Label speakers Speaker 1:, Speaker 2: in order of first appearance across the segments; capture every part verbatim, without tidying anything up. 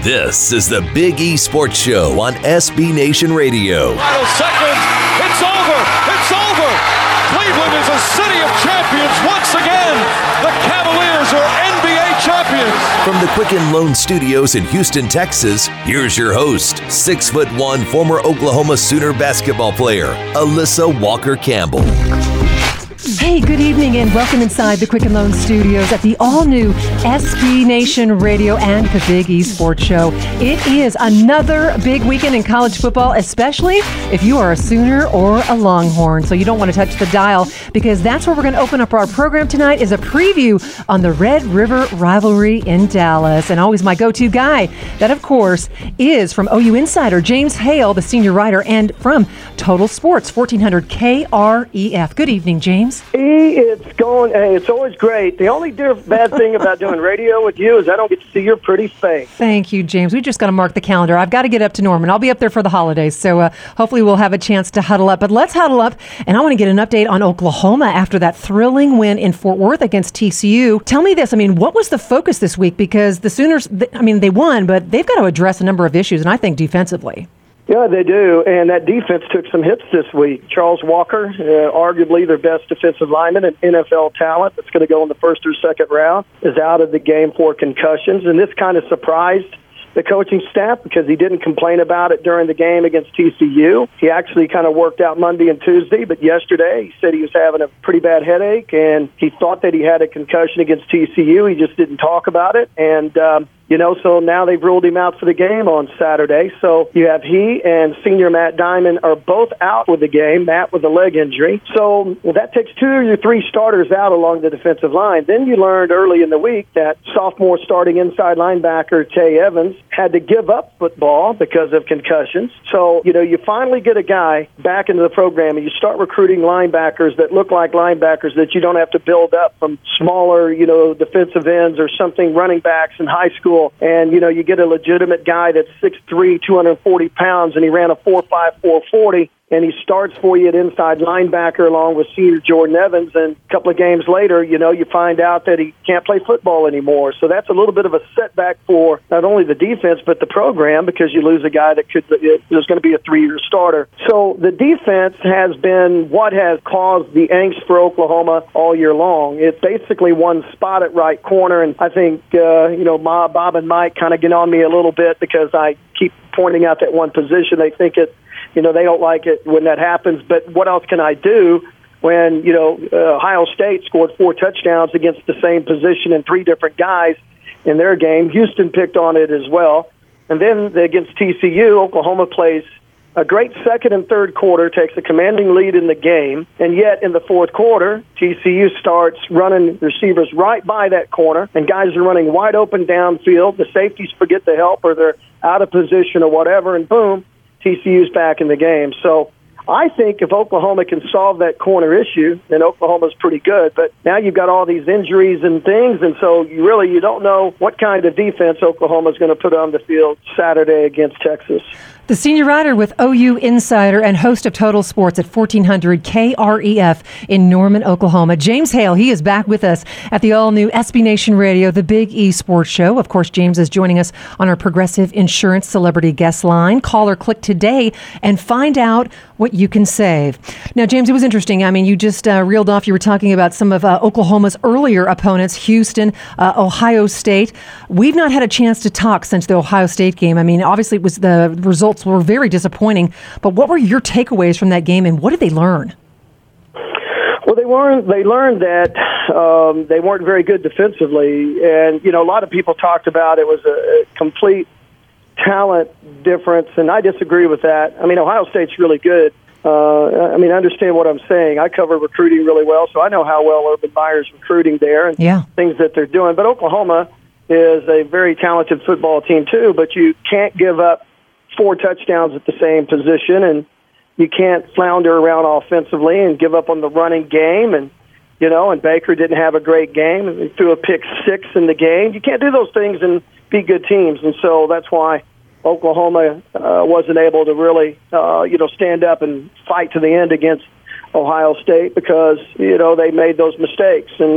Speaker 1: This is the Big E Sports Show on S B Nation Radio.
Speaker 2: Final seconds. It's over. It's over. Cleveland is a city of champions once again. The Cavaliers are N B A champions.
Speaker 1: From the Quicken Loan Studios in Houston, Texas, here's your host, six foot one former Oklahoma Sooner basketball player, Alyssa Walker Campbell.
Speaker 3: Hey, good evening and welcome inside the Quicken Loan Studios at the all-new S B Nation Radio and the Big E Sports Show. It is another big weekend in college football, especially if you are a Sooner or a Longhorn. So you don't want to touch the dial because that's where we're going to open up our program tonight is a preview on the Red River rivalry in Dallas. And always my go-to guy, that of course is from O U Insider, James Hale, the senior writer, and from Total Sports, fourteen hundred K R E F. Good evening, James.
Speaker 4: E, it's going. Hey, it's always great. The only diff- bad thing about doing radio with you is I don't get to see your pretty face.
Speaker 3: Thank you, James. We just got to mark the calendar. I've got to get up to Norman. I'll be up there for the holidays, so uh, hopefully we'll have a chance to huddle up. But let's huddle up, and I want to get an update on Oklahoma after that thrilling win in Fort Worth against T C U. Tell me this. I mean, what was the focus this week? Because the Sooners, I mean, they won, but they've got to address a number of issues, and I think defensively.
Speaker 4: Yeah, they do, and that defense took some hits this week. Charles Walker, uh, arguably their best defensive lineman and N F L talent that's going to go in the first or second round, is out of the game for concussions, and this kind of surprised the coaching staff because he didn't complain about it during the game against T C U. He actually kind of worked out Monday and Tuesday, but yesterday he said he was having a pretty bad headache, and he thought that he had a concussion against T C U. He just didn't talk about it, and um, You know, so now they've ruled him out for the game on Saturday. So you have he and senior Matt Diamond are both out with the game, Matt with a leg injury. So well, that takes two or your three starters out along the defensive line. Then you learned early in the week that sophomore starting inside linebacker Tay Evans had to give up football because of concussions. So, you know, you finally get a guy back into the program and you start recruiting linebackers that look like linebackers that you don't have to build up from smaller, you know, defensive ends or something, running backs in high school. And, you know, you get a legitimate guy that's six three, two hundred forty pounds, and he ran a four five, four forty, and he starts for you at inside linebacker along with senior Jordan Evans. And a couple of games later, you know, you find out that he can't play football anymore. So that's a little bit of a setback for not only the defense but the program because you lose a guy that could is going to be a three-year starter. So the defense has been what has caused the angst for Oklahoma all year long. It's basically one spot at right corner, and I think, uh, you know, Bob and Mike kind of get on me a little bit because I keep pointing out that one position. They think it You know, they don't like it when that happens, but what else can I do when, you know, uh, Ohio State scored four touchdowns against the same position and three different guys in their game? Houston picked on it as well. And then against T C U, Oklahoma plays a great second and third quarter, takes a commanding lead in the game, and yet in the fourth quarter, T C U starts running receivers right by that corner, and guys are running wide open downfield. The safeties forget the help or they're out of position or whatever, and boom, T C U's back in the game. So I think if Oklahoma can solve that corner issue, then Oklahoma's pretty good. But now you've got all these injuries and things, and so you really you don't know what kind of defense Oklahoma's going to put on the field Saturday against Texas.
Speaker 3: The senior writer with O U Insider and host of Total Sports at fourteen hundred K R E F in Norman, Oklahoma, James Hale. He is back with us at the all-new S B Nation Radio, the Big E Sports Show. Of course, James is joining us on our Progressive Insurance Celebrity Guest Line. Call or click today and find out what you can save. Now, James, it was interesting. I mean, you just uh, reeled off. You were talking about some of uh, Oklahoma's earlier opponents, Houston, uh, Ohio State. We've not had a chance to talk since the Ohio State game. I mean, obviously, it was the results were very disappointing. But what were your takeaways from that game, and what did they learn?
Speaker 4: Well, they learned they learned that um, they weren't very good defensively, and you know a lot of people talked about it was a, a complete talent difference, and I disagree with that. I mean, Ohio State's really good. Uh, I mean, understand what I'm saying. I cover recruiting really well, so I know how well Urban Meyer's recruiting there and
Speaker 3: yeah.
Speaker 4: things that they're doing. But Oklahoma is a very talented football team too. But you can't give up four touchdowns at the same position, and you can't flounder around offensively and give up on the running game. And, you know, and Baker didn't have a great game and threw a pick six in the game. You can't do those things and be good teams. And so that's why Oklahoma uh, wasn't able to really, uh, you know, stand up and fight to the end against Ohio State because, you know, they made those mistakes. And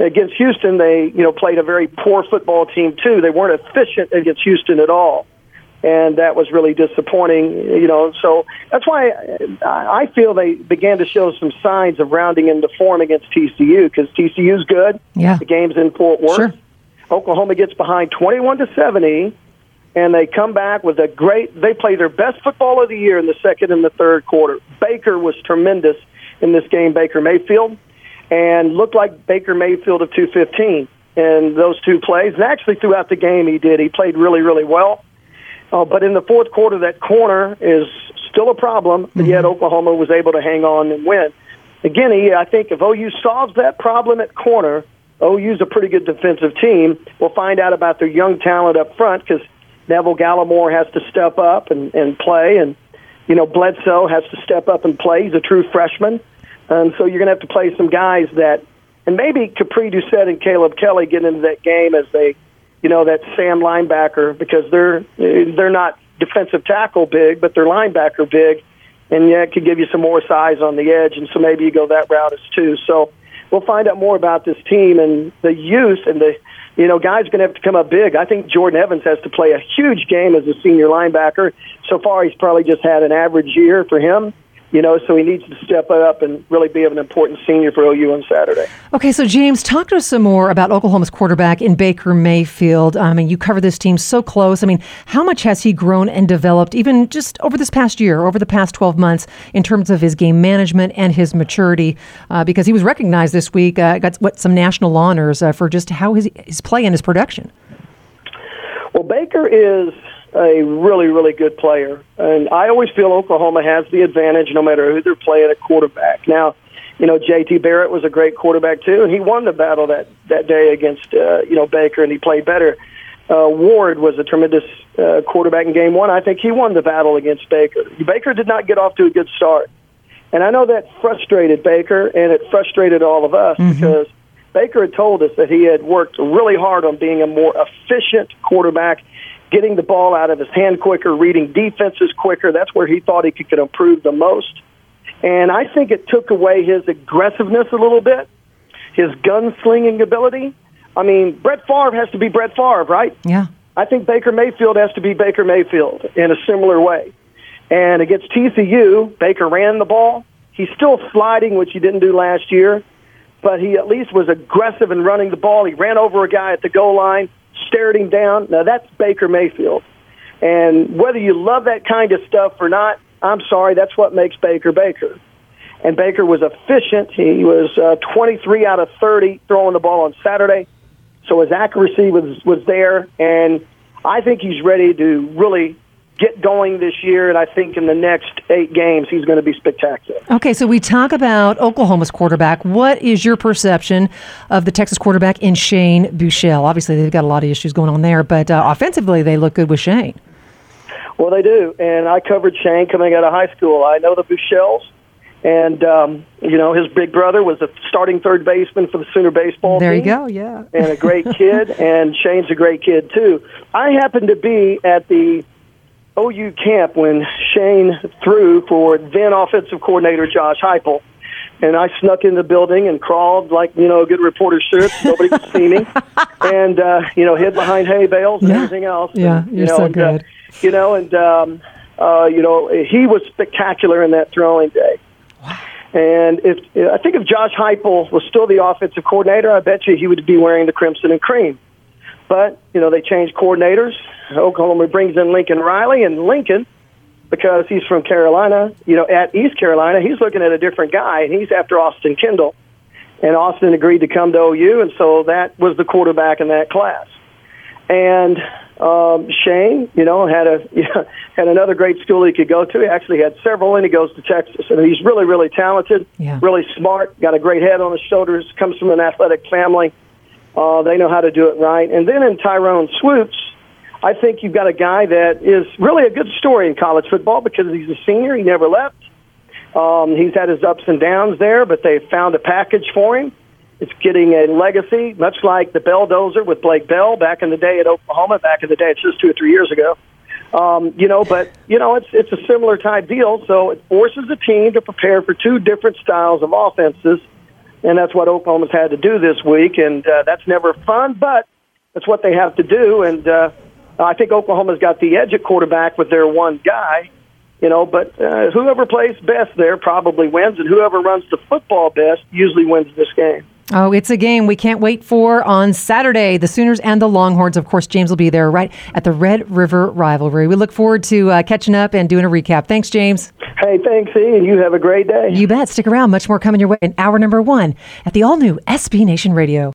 Speaker 4: against Houston, they, you know, played a very poor football team too. They weren't efficient against Houston at all, and that was really disappointing. You know, so that's why I feel they began to show some signs of rounding into form against T C U, because T C U's good.
Speaker 3: Yeah,
Speaker 4: the game's in Fort Worth.
Speaker 3: Sure.
Speaker 4: Oklahoma gets behind twenty-one to seventy, and they come back with a great. They play their best football of the year in the second and the third quarter. Baker was tremendous in this game. Baker Mayfield. And looked like Baker Mayfield of two fifteen in those two plays. And actually, throughout the game, he did. He played really, really well. Uh, but in the fourth quarter, that corner is still a problem, but
Speaker 3: mm-hmm.
Speaker 4: yet Oklahoma was able to hang on and win. Again, he, I think if O U solves that problem at corner, O U's a pretty good defensive team. We'll find out about their young talent up front, because Neville Gallimore has to step up and, and play. And, you know, Bledsoe has to step up and play. He's a true freshman. And so you're going to have to play some guys that, and maybe Capri Doucette and Caleb Kelly get into that game as they, you know, that Sam linebacker, because they're they're not defensive tackle big, but they're linebacker big, and yeah, it could give you some more size on the edge, and so maybe you go that route as too. So we'll find out more about this team and the youth, and the, you know, guys are going to have to come up big. I think Jordan Evans has to play a huge game as a senior linebacker. So far, he's probably just had an average year for him. You know, so he needs to step up and really be an important senior for O U on Saturday.
Speaker 3: Okay, so James, talk to us some more about Oklahoma's quarterback in Baker Mayfield. I mean, you cover this team so close. I mean, how much has he grown and developed even just over this past year, over the past twelve months, in terms of his game management and his maturity? Uh, because he was recognized this week, uh, got what some national honors uh, for just how his, his play and his production.
Speaker 4: Well, Baker is a really, really good player. And I always feel Oklahoma has the advantage no matter who they're playing at quarterback. Now, you know, J T Barrett was a great quarterback too, and he won the battle that, that day against, uh, you know, Baker, and he played better. Uh, Ward was a tremendous uh, quarterback in game one. I think he won the battle against Baker. Baker did not get off to a good start. And I know that frustrated Baker, and it frustrated all of us mm-hmm. because Baker had told us that he had worked really hard on being a more efficient quarterback, getting the ball out of his hand quicker, reading defenses quicker. That's where he thought he could, could improve the most. And I think it took away his aggressiveness a little bit, his gunslinging ability. I mean, Brett Favre has to be Brett Favre, right?
Speaker 3: Yeah.
Speaker 4: I think Baker Mayfield has to be Baker Mayfield in a similar way. And against T C U, Baker ran the ball. He's still sliding, which he didn't do last year, but he at least was aggressive in running the ball. He ran over a guy at the goal line, stared him down. Now, that's Baker Mayfield. And whether you love that kind of stuff or not, I'm sorry, that's what makes Baker Baker. And Baker was efficient. He was uh, twenty-three out of thirty throwing the ball on Saturday. So his accuracy was, was there. And I think he's ready to really get going this year, and I think in the next eight games he's going to be spectacular. Okay,
Speaker 3: so we talk about Oklahoma's quarterback. What is your perception of the Texas quarterback in Shane Buechele? Obviously, they've got a lot of issues going on there, but uh, offensively they look good with Shane.
Speaker 4: Well, they do, and I covered Shane coming out of high school. I know the Buechels, and, um, you know, his big brother was a starting third baseman for the Sooner baseball
Speaker 3: there
Speaker 4: team.
Speaker 3: There you go, yeah.
Speaker 4: And a great kid, and Shane's a great kid, too. I happened to be at the O U camp when Shane threw for then offensive coordinator Josh Heupel, and I snuck in the building and crawled like, you know, a good reporter should. Nobody could see me, and uh, you know, hid behind hay bales and
Speaker 3: yeah.
Speaker 4: everything else.
Speaker 3: Yeah,
Speaker 4: and,
Speaker 3: you're
Speaker 4: you know,
Speaker 3: so
Speaker 4: and,
Speaker 3: good.
Speaker 4: Uh, you know, and um, uh, you know, he was spectacular in that throwing day.
Speaker 3: Wow.
Speaker 4: And if I think if Josh Heupel was still the offensive coordinator, I bet you he would be wearing the crimson and cream. But, you know, they changed coordinators. Oklahoma brings in Lincoln Riley, and Lincoln, because he's from Carolina, you know, at East Carolina, he's looking at a different guy, and he's after Austin Kendall. And Austin agreed to come to O U, and so that was the quarterback in that class. And um, Shane, you know, had a you know, had another great school he could go to. He actually had several, and he goes to Texas. And he's really, really talented,
Speaker 3: yeah.
Speaker 4: really smart, got a great head on his shoulders, comes from an athletic family. Uh, they know how to do it right. And then in Tyrone Swoops, I think you've got a guy that is really a good story in college football because he's a senior. He never left. Um, he's had his ups and downs there, but they found a package for him. It's getting a legacy, much like the Belldozer with Blake Bell back in the day at Oklahoma. Back in the day, it's just two or three years ago. Um, you know, but, you know, it's it's a similar type deal. So it forces a team to prepare for two different styles of offenses and that's what Oklahoma's had to do this week, and uh, that's never fun, but that's what they have to do, and uh, I think Oklahoma's got the edge at quarterback with their one guy, you know, but uh, whoever plays best there probably wins, and whoever runs the football best usually wins this game.
Speaker 3: Oh, it's a game we can't wait for on Saturday. The Sooners and the Longhorns. Of course, James will be there right at the Red River rivalry. We look forward to uh, catching up and doing a recap. Thanks, James.
Speaker 4: Hey, thanks, E, and you have a great day.
Speaker 3: You bet. Stick around. Much more coming your way in hour number one at the all-new S B Nation Radio.